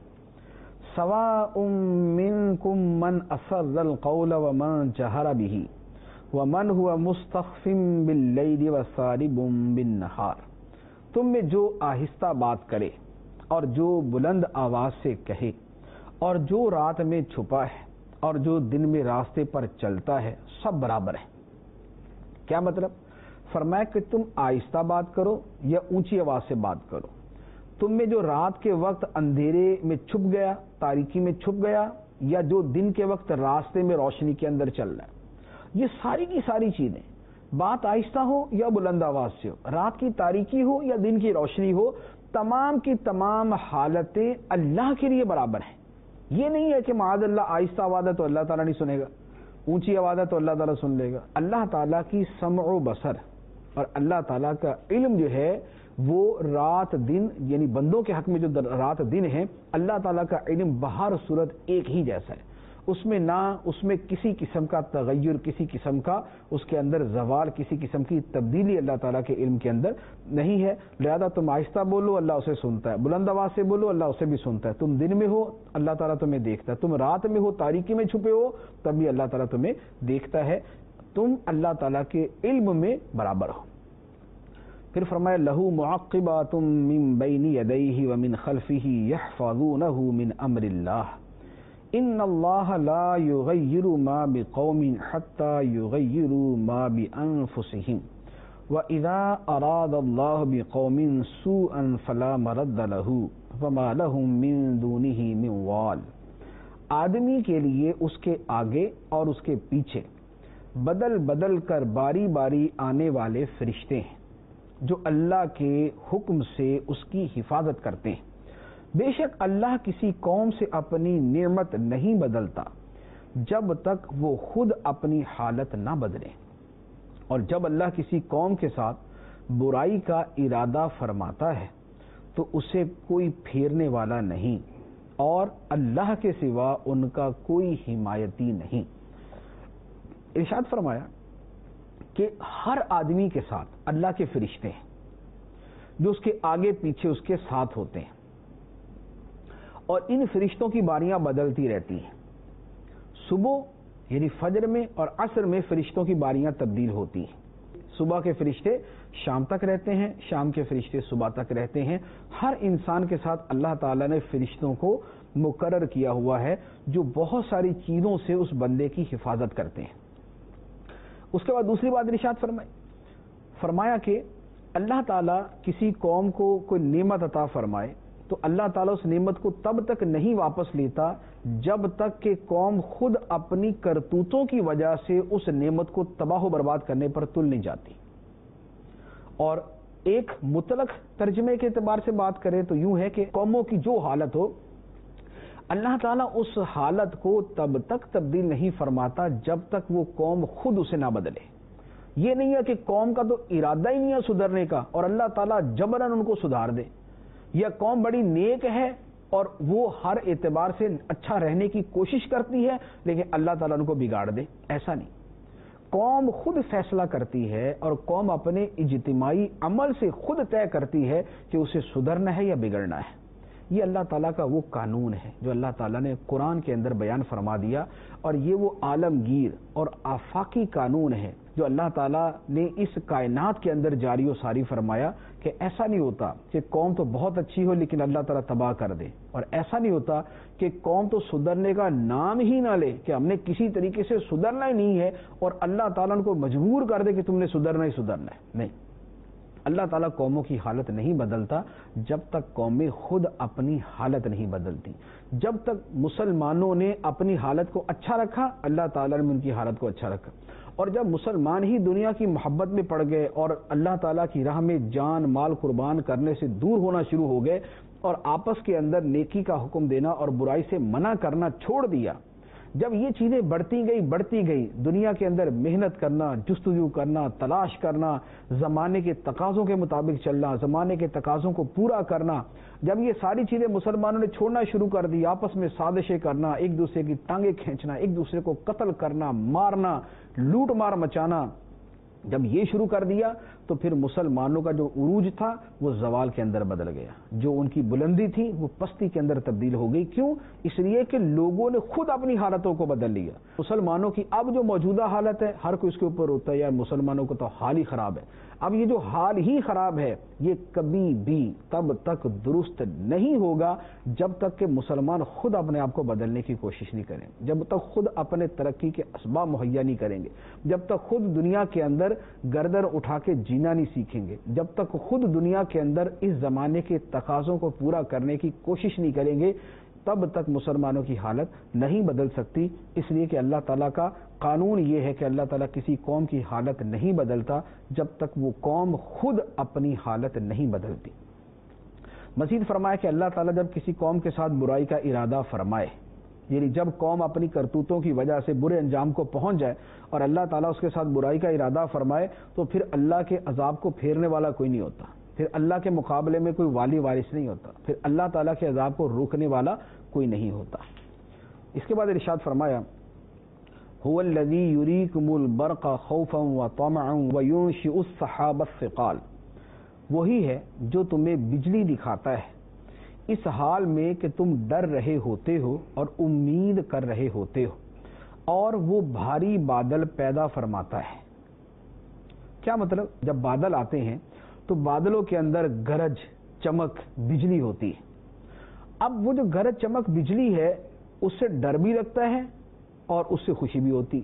سواء منکم من اسر القول ومن جہر به ومن هو مستخف باللیل وسارب بالنہار، تم میں جو آہستہ بات کرے اور جو بلند آواز سے کہے، اور جو رات میں چھپا ہے اور جو دن میں راستے پر چلتا ہے، سب برابر ہے. کیا مطلب؟ فرمایا کہ تم آہستہ بات کرو یا اونچی آواز سے بات کرو، تم میں جو رات کے وقت اندھیرے میں چھپ گیا، تاریکی میں چھپ گیا، یا جو دن کے وقت راستے میں روشنی کے اندر چل رہا ہے، یہ ساری کی ساری چیزیں، بات آہستہ ہو یا بلند آواز سے ہو، رات کی تاریکی ہو یا دن کی روشنی ہو، تمام کی تمام حالتیں اللہ کے لیے برابر ہیں. یہ نہیں ہے کہ معاذ اللہ آہستہ آواز ہے تو اللہ تعالیٰ نہیں سنے گا، اونچی آواز ہے تو اللہ تعالیٰ سن لے گا. اللہ تعالیٰ کی سمع و بصر اور اللہ تعالیٰ کا علم جو ہے وہ رات دن، یعنی بندوں کے حق میں جو رات دن ہے، اللہ تعالیٰ کا علم بہر صورت ایک ہی جیسا ہے. اس میں کسی قسم کا تغیر، کسی قسم کا اس کے اندر زوال، کسی قسم کی تبدیلی اللہ تعالیٰ کے علم کے اندر نہیں ہے. لہذا تم آہستہ بولو اللہ اسے سنتا ہے، بلند آواز سے بولو اللہ اسے بھی سنتا ہے. تم دن میں ہو اللہ تعالیٰ تمہیں دیکھتا ہے، تم رات میں ہو تاریکی میں چھپے ہو تب بھی اللہ تعالیٰ تمہیں دیکھتا ہے. تم اللہ تعالیٰ کے علم میں برابر ہو. پھر فرمایا لہو معقبات من بین یدیہ ومن خلفہ یحفظونہ من امر اللہ ان اللہ لا یغیر ما بقوم حتی یغیروا ما بانفسہم وَإِذَا أَرَادَ اللَّهُ بِقَوْمٍ سُوءًا فَلَا مَرَدَّ لَهُ وَمَا لَهُم مِّن دُونِهِ مِن وَالٍ. آدمی کے لیے اس کے آگے اور اس کے پیچھے بدل بدل کر باری باری آنے والے فرشتے ہیں جو اللہ کے حکم سے اس کی حفاظت کرتے ہیں. بے شک اللہ کسی قوم سے اپنی نعمت نہیں بدلتا جب تک وہ خود اپنی حالت نہ بدلے، اور جب اللہ کسی قوم کے ساتھ برائی کا ارادہ فرماتا ہے تو اسے کوئی پھیرنے والا نہیں، اور اللہ کے سوا ان کا کوئی حمایتی نہیں. ارشاد فرمایا کہ ہر آدمی کے ساتھ اللہ کے فرشتے ہیں جو اس کے آگے پیچھے اس کے ساتھ ہوتے ہیں، اور ان فرشتوں کی باریاں بدلتی رہتی ہیں. صبح یعنی فجر میں اور عصر میں فرشتوں کی باریاں تبدیل ہوتی ہیں. صبح کے فرشتے شام تک رہتے ہیں، شام کے فرشتے صبح تک رہتے ہیں. ہر انسان کے ساتھ اللہ تعالیٰ نے فرشتوں کو مقرر کیا ہوا ہے جو بہت ساری چیزوں سے اس بندے کی حفاظت کرتے ہیں. اس کے بعد دوسری بات ارشاد فرمایا کہ اللہ تعالیٰ کسی قوم کو کوئی نعمت عطا فرمائے تو اللہ تعالیٰ اس نعمت کو تب تک نہیں واپس لیتا جب تک کہ قوم خود اپنی کرتوتوں کی وجہ سے اس نعمت کو تباہ و برباد کرنے پر تل نہیں جاتی. اور ایک مطلق ترجمے کے اعتبار سے بات کریں تو یوں ہے کہ قوموں کی جو حالت ہو اللہ تعالیٰ اس حالت کو تب تک تبدیل نہیں فرماتا جب تک وہ قوم خود اسے نہ بدلے. یہ نہیں ہے کہ قوم کا تو ارادہ ہی نہیں ہے سدھرنے کا اور اللہ تعالیٰ جبراً ان کو سدھار دے، یا قوم بڑی نیک ہے اور وہ ہر اعتبار سے اچھا رہنے کی کوشش کرتی ہے لیکن اللہ تعالیٰ ان کو بگاڑ دے. ایسا نہیں. قوم خود فیصلہ کرتی ہے اور قوم اپنے اجتماعی عمل سے خود طے کرتی ہے کہ اسے سدھرنا ہے یا بگڑنا ہے. یہ اللہ تعالیٰ کا وہ قانون ہے جو اللہ تعالیٰ نے قرآن کے اندر بیان فرما دیا، اور یہ وہ عالمگیر اور آفاقی قانون ہے جو اللہ تعالیٰ نے اس کائنات کے اندر جاری و ساری فرمایا کہ ایسا نہیں ہوتا کہ قوم تو بہت اچھی ہو لیکن اللہ تعالیٰ تباہ کر دے، اور ایسا نہیں ہوتا کہ قوم تو سدھرنے کا نام ہی نہ لے کہ ہم نے کسی طریقے سے سدھرنا ہی نہیں ہے اور اللہ تعالیٰ ان کو مجبور کر دے کہ تم نے سدھرنا ہی سدھرنا ہے۔ نہیں، اللہ تعالیٰ قوموں کی حالت نہیں بدلتا جب تک قومیں خود اپنی حالت نہیں بدلتی۔ جب تک مسلمانوں نے اپنی حالت کو اچھا رکھا، اللہ تعالیٰ نے ان کی حالت کو اچھا رکھا، اور جب مسلمان ہی دنیا کی محبت میں پڑ گئے اور اللہ تعالیٰ کی راہ میں جان مال قربان کرنے سے دور ہونا شروع ہو گئے اور آپس کے اندر نیکی کا حکم دینا اور برائی سے منع کرنا چھوڑ دیا، جب یہ چیزیں بڑھتی گئی دنیا کے اندر محنت کرنا، جستجو کرنا، تلاش کرنا، زمانے کے تقاضوں کے مطابق چلنا، زمانے کے تقاضوں کو پورا کرنا، جب یہ ساری چیزیں مسلمانوں نے چھوڑنا شروع کر دی، آپس میں سازشیں کرنا، ایک دوسرے کی ٹانگیں کھینچنا، ایک دوسرے کو قتل کرنا، مارنا، لوٹ مار مچانا، جب یہ شروع کر دیا تو پھر مسلمانوں کا جو عروج تھا وہ زوال کے اندر بدل گیا، جو ان کی بلندی تھی وہ پستی کے اندر تبدیل ہو گئی۔ کیوں؟ اس لیے کہ لوگوں نے خود اپنی حالتوں کو بدل لیا۔ مسلمانوں کی اب جو موجودہ حالت ہے، ہر کوئی اس کے اوپر ہوتا ہے یار مسلمانوں کو تو حال ہی خراب ہے۔ اب یہ جو حال ہی خراب ہے یہ کبھی بھی تب تک درست نہیں ہوگا جب تک کہ مسلمان خود اپنے آپ کو بدلنے کی کوشش نہیں کریں، جب تک خود اپنے ترقی کے اسباب مہیا نہیں کریں گے، جب تک خود دنیا کے اندر گردن اٹھا کے جینا نہیں سیکھیں گے، جب تک خود دنیا کے اندر اس زمانے کے تقاضوں کو پورا کرنے کی کوشش نہیں کریں گے، تب تک مسلمانوں کی حالت نہیں بدل سکتی۔ اس لیے کہ اللہ تعالیٰ کا قانون یہ ہے کہ اللہ تعالیٰ کسی قوم کی حالت نہیں بدلتا جب تک وہ قوم خود اپنی حالت نہیں بدلتی۔ مزید فرمایا کہ اللہ تعالیٰ جب کسی قوم کے ساتھ برائی کا ارادہ فرمائے، یعنی جب قوم اپنی کرتوتوں کی وجہ سے برے انجام کو پہنچ جائے اور اللہ تعالیٰ اس کے ساتھ برائی کا ارادہ فرمائے، تو پھر اللہ کے عذاب کو پھیرنے والا کوئی نہیں ہوتا، پھر اللہ کے مقابلے میں کوئی والی وارث نہیں ہوتا، پھر اللہ تعالیٰ کے عذاب کو روکنے والا کوئی نہیں ہوتا۔ اس کے بعد ارشاد فرمایا هو الذی یریکم البرق خوفا وطمعا وینشئ السحاب الثقال، وہی ہے جو تمہیں بجلی دکھاتا ہے اس حال میں کہ تم ڈر رہے ہوتے ہو اور امید کر رہے ہوتے ہو، اور وہ بھاری بادل پیدا فرماتا ہے۔ کیا مطلب؟ جب بادل آتے ہیں تو بادلوں کے اندر گرج چمک بجلی ہوتی ہے۔ اب وہ جو گرج چمک بجلی ہے اس سے ڈر بھی لگتا ہے اور اس سے خوشی بھی ہوتی۔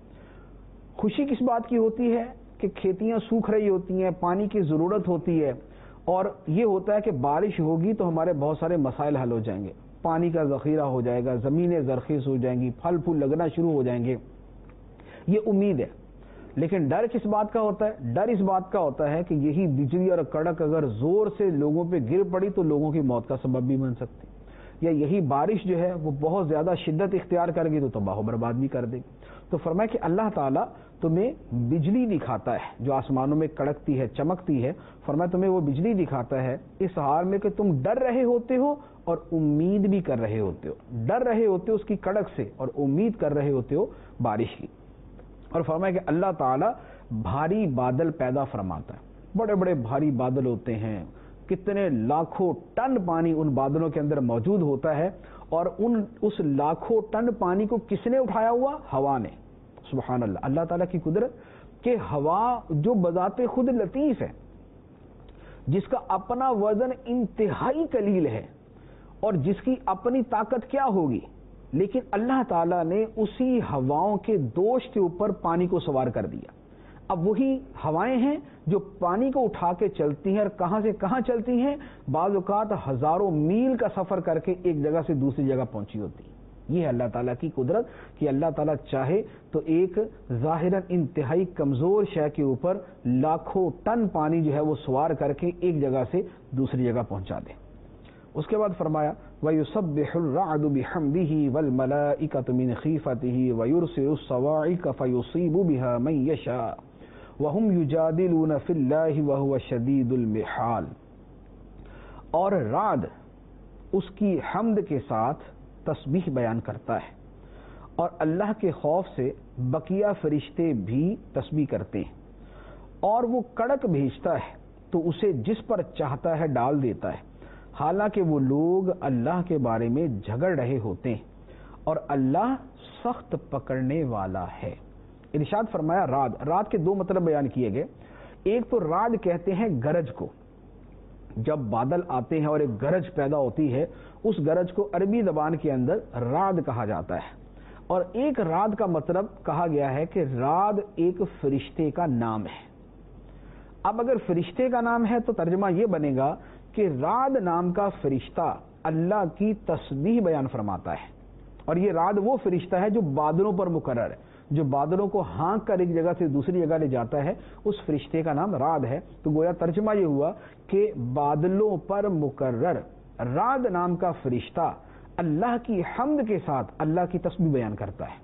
خوشی کس بات کی ہوتی ہے کہ کھیتیاں سوکھ رہی ہوتی ہیں، پانی کی ضرورت ہوتی ہے، اور یہ ہوتا ہے کہ بارش ہوگی تو ہمارے بہت سارے مسائل حل ہو جائیں گے، پانی کا ذخیرہ ہو جائے گا، زمینیں زرخیز ہو جائیں گی، پھل پھول لگنا شروع ہو جائیں گے، یہ امید ہے۔ لیکن ڈر کس بات کا ہوتا ہے؟ ڈر اس بات کا ہوتا ہے کہ یہی بجلی اور کڑک اگر زور سے لوگوں پہ گر پڑی تو لوگوں کی موت کا سبب بھی بن سکتی، یا یہی بارش جو ہے وہ بہت زیادہ شدت اختیار کر گئی تو تباہ و برباد بھی کر دے گی۔ تو فرمایا کہ اللہ تعالیٰ تمہیں بجلی دکھاتا ہے جو آسمانوں میں کڑکتی ہے، چمکتی ہے، فرمایا تمہیں وہ بجلی دکھاتا ہے اس حال میں کہ تم ڈر رہے ہوتے ہو اور امید بھی کر رہے ہوتے ہو، ڈر رہے ہوتے ہو اس کی کڑک سے اور امید کر رہے ہوتے ہو بارش کی۔ اور فرمایا کہ اللہ تعالیٰ بھاری بادل پیدا فرماتا ہے، بڑے بڑے بھاری بادل ہوتے ہیں، کتنے لاکھوں ٹن پانی ان بادلوں کے اندر موجود ہوتا ہے، اور اس لاکھوں ٹن پانی کو کس نے اٹھایا ہوا؟ ہوا نے۔ سبحان اللہ، اللہ تعالیٰ کی قدرت کہ ہوا جو بذات خود لطیف ہے، جس کا اپنا وزن انتہائی قلیل ہے اور جس کی اپنی طاقت کیا ہوگی، لیکن اللہ تعالیٰ نے اسی ہواؤں کے دوش کے اوپر پانی کو سوار کر دیا۔ اب وہی ہوائیں ہیں جو پانی کو اٹھا کے چلتی ہیں، اور کہاں سے کہاں چلتی ہیں؟ بعض اوقات ہزاروں میل کا سفر کر کے ایک جگہ سے دوسری جگہ پہنچی ہوتی ہیں۔ یہ ہے اللہ تعالیٰ کی قدرت کہ اللہ تعالیٰ چاہے تو ایک ظاہراً انتہائی کمزور شے کے اوپر لاکھوں ٹن پانی جو ہے وہ سوار کر کے ایک جگہ سے دوسری جگہ پہنچا دے۔ اس کے بعد فرمایا وَيُسَبِّحُ الرَّعْدُ بِحَمْدِهِ وَالْمَلَائِكَةُ مِنْ خِيفَتِهِ وَيُرْسِلُ الصَّوَاعِقَ فَيُصِيبُ بِهَا مَنْ يَشَاءُ وَهُمْ يُجَادِلُونَ فِي اللَّهِ وَهُوَ شَدِيدُ الْمِحَالِ، اور رعد اس کی حمد کے ساتھ تسبیح بیان کرتا ہے، اور اللہ کے خوف سے بقیہ فرشتے بھی تسبیح کرتے ہیں، اور وہ کڑک بھیجتا ہے تو اسے جس پر چاہتا ہے ڈال دیتا ہے، حالانکہ وہ لوگ اللہ کے بارے میں جھگڑ رہے ہوتے ہیں اور اللہ سخت پکڑنے والا ہے۔ ارشاد فرمایا رعد کے دو مطلب بیان کیے گئے۔ ایک تو رعد کہتے ہیں گرج کو، جب بادل آتے ہیں اور ایک گرج پیدا ہوتی ہے، اس گرج کو عربی زبان کے اندر رعد کہا جاتا ہے۔ اور ایک رعد کا مطلب کہا گیا ہے کہ رعد ایک فرشتے کا نام ہے۔ اب اگر فرشتے کا نام ہے تو ترجمہ یہ بنے گا کہ رعد نام کا فرشتہ اللہ کی تسبیح بیان فرماتا ہے، اور یہ رعد وہ فرشتہ ہے جو بادلوں پر مقرر ہے، جو بادلوں کو ہانک کر ایک جگہ سے دوسری جگہ لے جاتا ہے، اس فرشتے کا نام رعد ہے۔ تو گویا ترجمہ یہ ہوا کہ بادلوں پر مقرر رعد نام کا فرشتہ اللہ کی حمد کے ساتھ اللہ کی تسبیح بیان کرتا ہے۔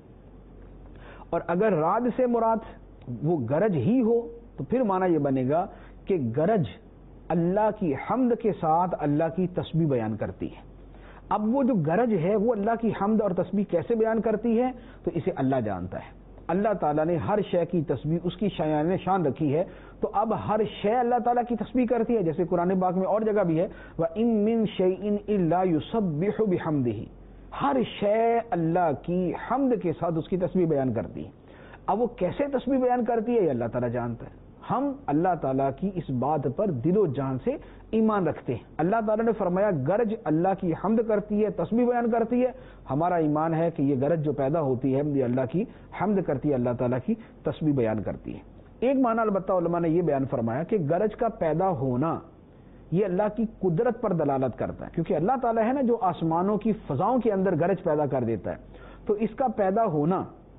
اور اگر رعد سے مراد وہ گرج ہی ہو تو پھر معنی یہ بنے گا کہ گرج اللہ کی حمد کے ساتھ اللہ کی تسبیح بیان کرتی ہے۔ اب وہ جو گرج ہے وہ اللہ کی حمد اور تسبیح کیسے بیان کرتی ہے تو اسے اللہ جانتا ہے۔ اللہ تعالیٰ نے ہر شے کی تسبیح اس کی شان رکھی ہے، تو اب ہر شے اللہ تعالیٰ کی تسبیح کرتی ہے، جیسے قرآن پاک میں اور جگہ بھی ہے وَإِن مِّن شَيْءٍ إِلَّا يُسَبِّحُ بِحَمْدِهِ، ہر شے اللہ کی حمد کے ساتھ اس کی تسبیح بیان کرتی ہے۔ اب وہ کیسے تسبیح بیان کرتی ہے یہ اللہ تعالیٰ جانتا ہے۔ ہم اللہ تعالیٰ کی اس بات پر دل و جان سے ایمان رکھتے ہیں۔ اللہ تعالیٰ نے فرمایا گرج اللہ کی حمد کرتی ہے، تسبیح بیان کرتی ہے، ہمارا ایمان ہے کہ یہ گرج جو پیدا ہوتی ہے یہ اللہ کی حمد کرتی ہے، اللہ تعالیٰ کی تسبیح بیان کرتی ہے۔ ایک معنی البتہ علماء نے یہ بیان فرمایا کہ گرج کا پیدا ہونا یہ اللہ کی قدرت پر دلالت کرتا ہے، کیونکہ اللہ تعالیٰ ہے نا جو آسمانوں کی فضاؤں کے اندر گرج پیدا کر دیتا ہے، تو اس کا پیدا ہونا،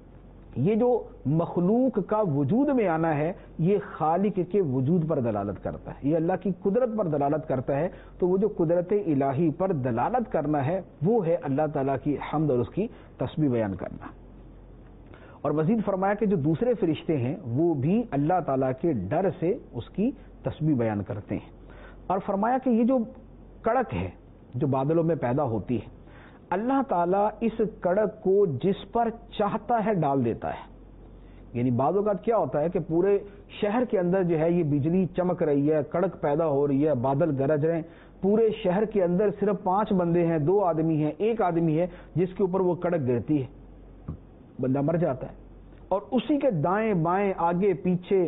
یہ جو مخلوق کا وجود میں آنا ہے، یہ خالق کے وجود پر دلالت کرتا ہے، یہ اللہ کی قدرت پر دلالت کرتا ہے۔ تو وہ جو قدرت الہی پر دلالت کرنا ہے وہ ہے اللہ تعالیٰ کی حمد اور اس کی تسبیح بیان کرنا۔ اور مزید فرمایا کہ جو دوسرے فرشتے ہیں وہ بھی اللہ تعالیٰ کے ڈر سے اس کی تسبیح بیان کرتے ہیں۔ اور فرمایا کہ یہ جو کڑک ہے جو بادلوں میں پیدا ہوتی ہے، اللہ تعالیٰ اس کڑک کو جس پر چاہتا ہے ڈال دیتا ہے۔ یعنی بعض اوقات کیا ہوتا ہے کہ پورے شہر کے اندر جو ہے یہ بجلی چمک رہی ہے، کڑک پیدا ہو رہی ہے، بادل گرج رہے ہیں، پورے شہر کے اندر صرف 5 بندے ہیں، 2 آدمی ہیں، 1 آدمی ہے جس کے اوپر وہ کڑک گرتی ہے، بندہ مر جاتا ہے۔ اور اسی کے دائیں بائیں آگے پیچھے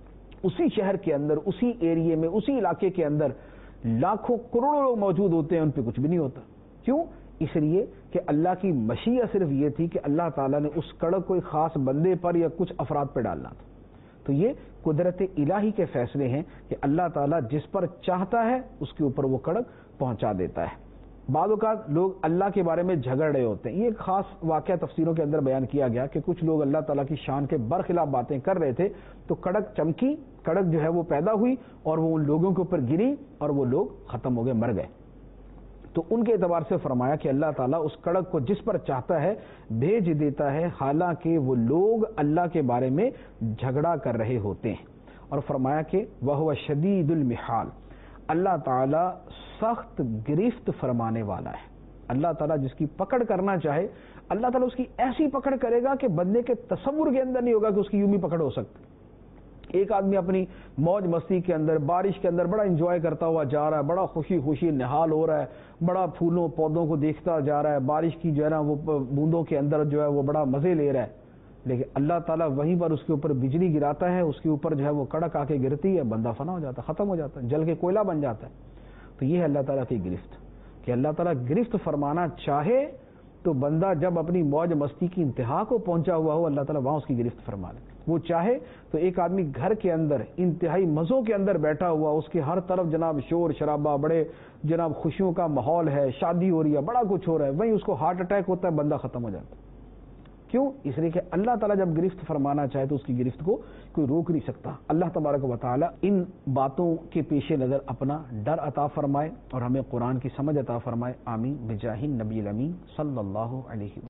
اسی شہر کے اندر، اسی ایریے میں، اسی علاقے کے اندر لاکھوں کروڑوں لوگ موجود ہوتے ہیں، ان پہ کچھ بھی نہیں ہوتا۔ کیوں؟ اس لیے کہ اللہ کی مشیت صرف یہ تھی کہ اللہ تعالیٰ نے اس کڑک کو ایک خاص بندے پر یا کچھ افراد پر ڈالنا تھا۔ تو یہ قدرت الہی کے فیصلے ہیں کہ اللہ تعالیٰ جس پر چاہتا ہے اس کے اوپر وہ کڑک پہنچا دیتا ہے۔ بعض اوقات لوگ اللہ کے بارے میں جھگڑ رہے ہوتے ہیں، یہ ایک خاص واقعہ تفسیروں کے اندر بیان کیا گیا کہ کچھ لوگ اللہ تعالیٰ کی شان کے برخلاف باتیں کر رہے تھے، تو کڑک چمکی، کڑک جو ہے وہ پیدا ہوئی اور وہ ان لوگوں کے اوپر گری اور وہ لوگ ختم ہو گئے، مر گئے۔ تو ان کے اعتبار سے فرمایا کہ اللہ تعالیٰ اس کڑک کو جس پر چاہتا ہے بھیج دیتا ہے، حالانکہ وہ لوگ اللہ کے بارے میں جھگڑا کر رہے ہوتے ہیں۔ اور فرمایا کہ وَهُوَ شَدِيدُ الْمِحَالِ، اللہ تعالیٰ سخت گرفت فرمانے والا ہے۔ اللہ تعالیٰ جس کی پکڑ کرنا چاہے اللہ تعالیٰ اس کی ایسی پکڑ کرے گا کہ بندے کے تصور کے اندر نہیں ہوگا کہ اس کی یوں بھی پکڑ ہو سکتی۔ ایک آدمی اپنی موج مستی کے اندر بارش کے اندر بڑا انجوائے کرتا ہوا جا رہا ہے، بڑا خوشی خوشی نہال ہو رہا ہے، بڑا پھولوں پودوں کو دیکھتا جا رہا ہے، بارش کی جو ہے نا وہ بوندوں کے اندر جو ہے وہ بڑا مزے لے رہا ہے، لیکن اللہ تعالیٰ وہیں پر اس کے اوپر بجلی گراتا ہے، اس کے اوپر جو ہے وہ کڑک آ کے گرتی ہے، بندہ فنا ہو جاتا ہے، ختم ہو جاتا ہے، جل کے کوئلہ بن جاتا ہے۔ تو یہ ہے اللہ تعالیٰ کی گرفت، کہ اللہ تعالیٰ گرفت فرمانا چاہے تو بندہ جب اپنی موج مستی کی انتہا کو پہنچا ہوا ہو اللہ تعالیٰ وہاں اس کی گرفت فرما لے۔ وہ چاہے تو ایک آدمی گھر کے اندر انتہائی مزوں کے اندر بیٹھا ہوا، اس کے ہر طرف جناب شور شرابہ، بڑے جناب خوشیوں کا ماحول ہے، شادی ہو رہی ہے، بڑا کچھ ہو رہا ہے، وہیں اس کو ہارٹ اٹیک ہوتا ہے، بندہ ختم ہو جاتا ہے۔ کیوں؟ اس لیے کہ اللہ تعالیٰ جب گرفت فرمانا چاہے تو اس کی گرفت کو کوئی روک نہیں سکتا۔ اللہ تبارک و تعالیٰ ان باتوں کے پیش نظر اپنا ڈر عطا فرمائے اور ہمیں قرآن کی سمجھ عطا فرمائے، آمین بجاہ النبی الامین صلی اللہ علیہ وسلم۔